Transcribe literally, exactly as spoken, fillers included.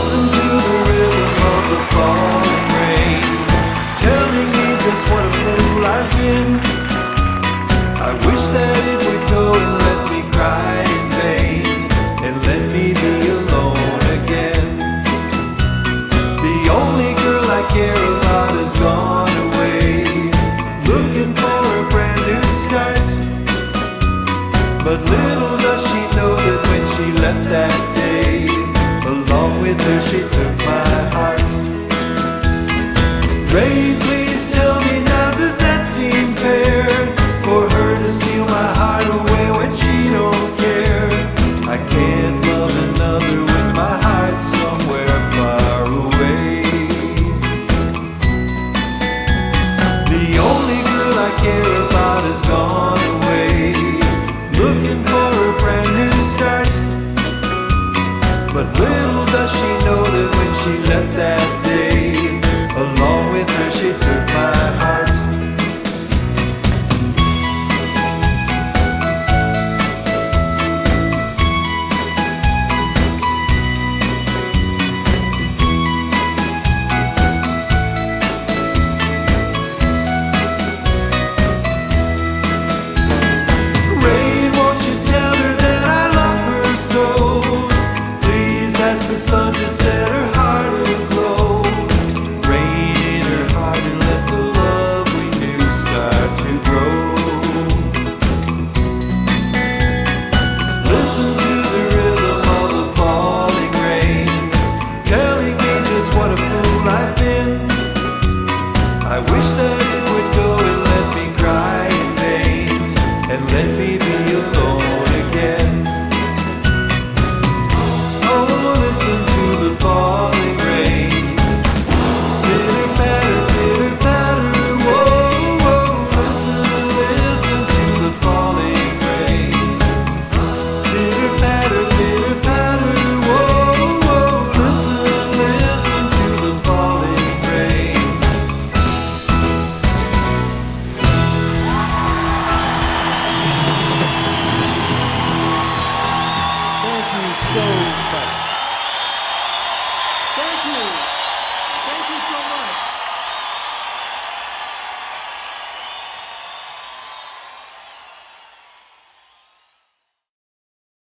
Listen to the rhythm of the falling rain, telling me just what a fool I've been. I wish that it would go and let me cry in vain, and let me be alone again. The only girl I care about has gone away, looking for a brand new start. But little does she know that when she left that day, along with her she took my heart. Ray, please tell me now, does that seem fair, for her to steal my heart away when she don't care? I can't love another when my heart's somewhere far away. The only girl I care about has gone away, looking for a brand new start. But little does she know that when she left that day, along with her she took my heart. Ray, won't you tell her that I love her so? Ask the sun to set her heart aglow, rain in her heart and let the love we knew start to grow. Listen to the rhythm of the falling rain, telling me just what a fool I've been. I wish that it would go and let me cry in vain, and let me be alone again. Listen to the falling rain, pitter patter, pitter patter, whoa, whoa. Listen, listen to the falling rain, pitter patter, pitter patter, whoa, whoa. Listen, listen to the falling rain. Thank you so